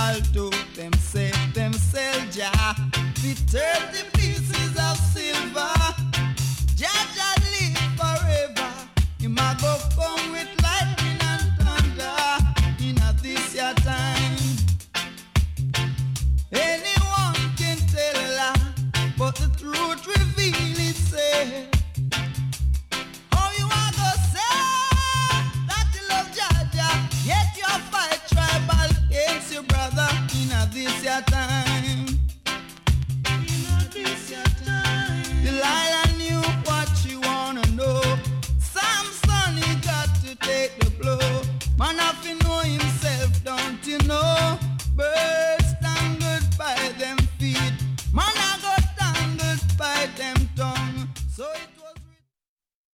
tribal to them say Jah. The 30 pieces of silver. Jah live forever. You might go come with lightning and thunder in a this your time. Anyone can tell a lie, but the truth reveal itself. How you are gonna say that you love Jah, yet you fight tribal against your brother in a this your time. In a this your time. Delilah knew what she wanna know. Samson, he got to take the blow. Man, I feel